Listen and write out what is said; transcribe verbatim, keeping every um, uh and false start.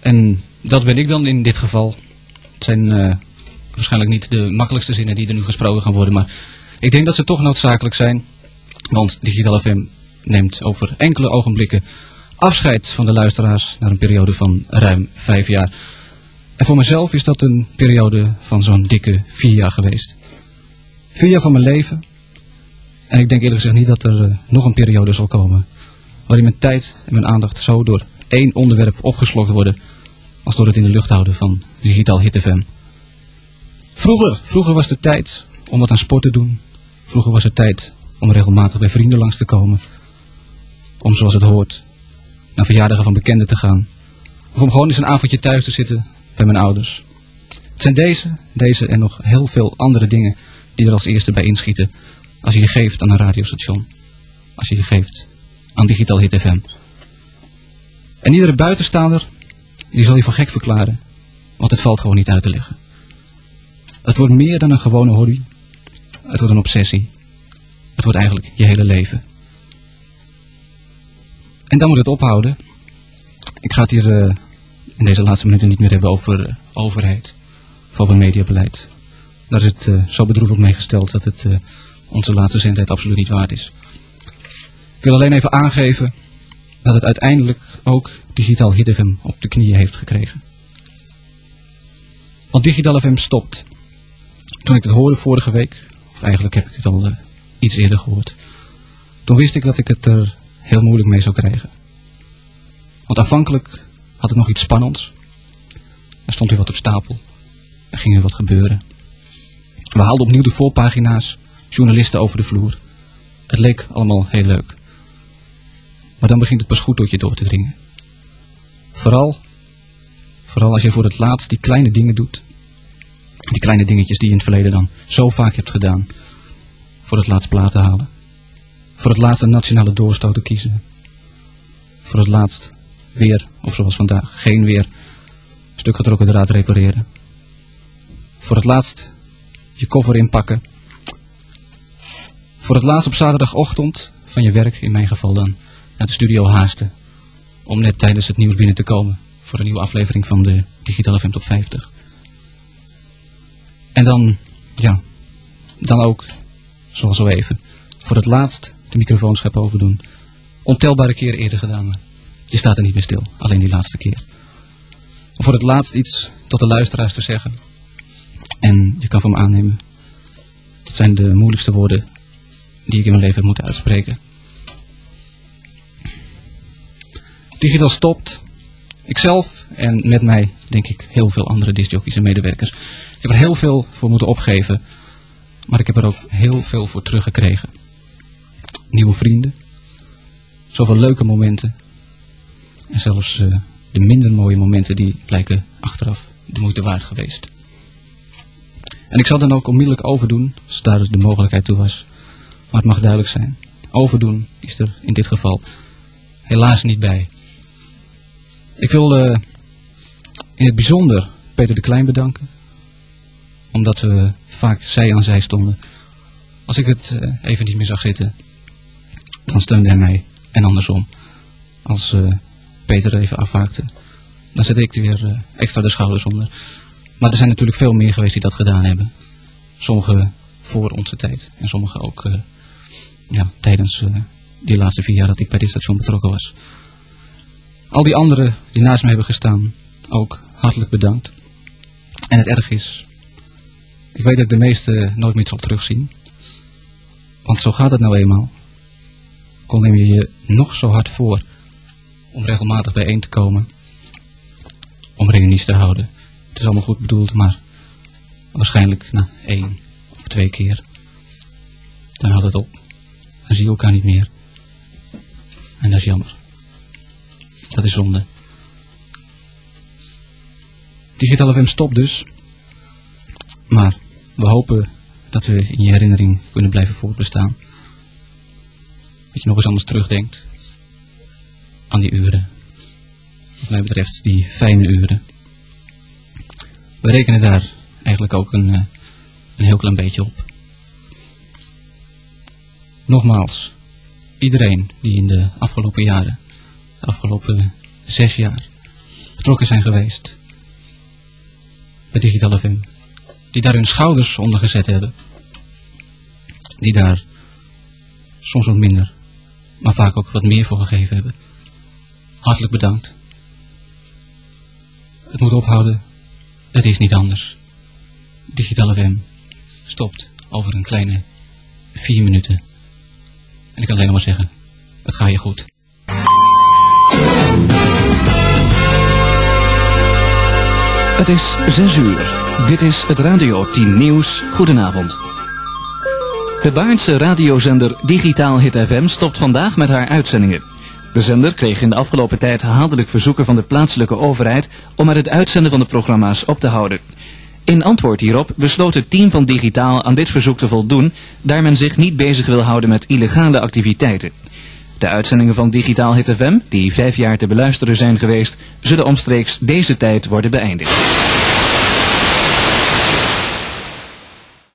En dat ben ik dan in dit geval. Het zijn uh, waarschijnlijk niet de makkelijkste zinnen die er nu gesproken gaan worden, maar ik denk dat ze toch noodzakelijk zijn. Want Digitaal F M neemt over enkele ogenblikken afscheid van de luisteraars na een periode van ruim vijf jaar. En voor mezelf is dat een periode van zo'n dikke vier jaar geweest. Vier jaar van mijn leven. En ik denk eerlijk gezegd niet dat er uh, nog een periode zal komen waarin mijn tijd en mijn aandacht zo door één onderwerp opgeslokt worden als door het in de lucht houden van Digitaal Hit F M. Vroeger, vroeger was de tijd om wat aan sport te doen. Vroeger was het tijd om regelmatig bij vrienden langs te komen. Om zoals het hoort naar verjaardagen van bekenden te gaan. Of om gewoon eens een avondje thuis te zitten bij mijn ouders. Het zijn deze, deze en nog heel veel andere dingen die er als eerste bij inschieten als je je geeft aan een radiostation. Als je je geeft aan Digitaal Hit F M. En iedere buitenstaander die zal je voor gek verklaren. Want het valt gewoon niet uit te leggen. Het wordt meer dan een gewone hobby. Het wordt een obsessie. Het wordt eigenlijk je hele leven. En dan moet het ophouden. Ik ga het hier uh, in deze laatste minuten niet meer hebben over uh, overheid. Of over mediabeleid. Daar is het uh, zo bedroevend mee gesteld dat het uh, onze laatste zendtijd absoluut niet waard is. Ik wil alleen even aangeven dat het uiteindelijk ook Digitaal Hit F M op de knieën heeft gekregen. Want Digitaal F M stopt. Toen ik het hoorde vorige week, of eigenlijk heb ik het al uh, iets eerder gehoord. Toen wist ik dat ik het er heel moeilijk mee zou krijgen. Want aanvankelijk had het nog iets spannends. Er stond weer wat op stapel. Er ging weer wat gebeuren. We haalden opnieuw de voorpagina's, journalisten over de vloer. Het leek allemaal heel leuk. Maar dan begint het pas goed tot je door te dringen. Vooral, vooral als je voor het laatst die kleine dingen doet. Die kleine dingetjes die je in het verleden dan zo vaak hebt gedaan. Voor het laatst platen halen. Voor het laatst een nationale doorstoot kiezen. Voor het laatst weer, of zoals vandaag, geen weer, stuk getrokken draad repareren. Voor het laatst je koffer inpakken. Voor het laatst op zaterdagochtend van je werk, in mijn geval dan, naar de studio haasten. Om net tijdens het nieuws binnen te komen voor een nieuwe aflevering van de Digitaal F M Top vijftig. En dan, ja, dan ook, zoals zo even, voor het laatst de microfoonschep overdoen. Ontelbare keren eerder gedaan, maar je staat er niet meer stil, alleen die laatste keer. Om voor het laatst iets tot de luisteraars te zeggen. En je kan van me aannemen, dat zijn de moeilijkste woorden die ik in mijn leven heb moeten uitspreken. Digitaal stopt. Ikzelf en met mij, denk ik, heel veel andere discjockeys en medewerkers. Ik heb er heel veel voor moeten opgeven, maar ik heb er ook heel veel voor teruggekregen. Nieuwe vrienden, zoveel leuke momenten en zelfs uh, de minder mooie momenten die blijken achteraf de moeite waard geweest. En ik zal dan ook onmiddellijk overdoen, als daar de mogelijkheid toe was. Maar het mag duidelijk zijn, overdoen is er in dit geval helaas niet bij. Ik wil uh, in het bijzonder Peter de Klein bedanken. Omdat we vaak zij aan zij stonden. Als ik het uh, even niet meer zag zitten, dan steunde hij mij. En andersom. Als uh, Peter er even afhaakte, dan zette ik er weer uh, extra de schouders onder. Maar er zijn natuurlijk veel meer geweest die dat gedaan hebben. Sommigen voor onze tijd. En sommigen ook uh, ja, tijdens uh, die laatste vier jaar dat ik bij dit station betrokken was. Al die anderen die naast me hebben gestaan, ook hartelijk bedankt. En het erg is, ik weet dat ik de meeste nooit meer zal terugzien. Want zo gaat het nou eenmaal. Kon neem je je nog zo hard voor om regelmatig bijeen te komen. Om reunies te houden. Het is allemaal goed bedoeld, maar waarschijnlijk na één of twee keer. Dan houdt het op. Dan zie je elkaar niet meer. En dat is jammer. Dat is zonde. Digitaal F M stopt dus. Maar we hopen dat we in je herinnering kunnen blijven voortbestaan. Dat je nog eens anders terugdenkt aan die uren. Wat mij betreft die fijne uren. We rekenen daar eigenlijk ook een, een heel klein beetje op. Nogmaals, iedereen die in de afgelopen jaren, de afgelopen zes jaar, betrokken zijn geweest bij Digitaal F M. Die daar hun schouders onder gezet hebben. Die daar soms wat minder, maar vaak ook wat meer voor gegeven hebben. Hartelijk bedankt. Het moet ophouden. Het is niet anders. Digitaal F M stopt over een kleine vier minuten. En ik kan alleen nog maar zeggen, het gaat je goed. Het is zes uur. Dit is het Radio tien Nieuws. Goedenavond. De Baarnse radiozender Digitaal Hit F M stopt vandaag met haar uitzendingen. De zender kreeg in de afgelopen tijd herhaaldelijk verzoeken van de plaatselijke overheid om met het uitzenden van de programma's op te houden. In antwoord hierop besloot het team van Digitaal aan dit verzoek te voldoen, daar men zich niet bezig wil houden met illegale activiteiten. De uitzendingen van Digitaal Hit F M, die vijf jaar te beluisteren zijn geweest, zullen omstreeks deze tijd worden beëindigd.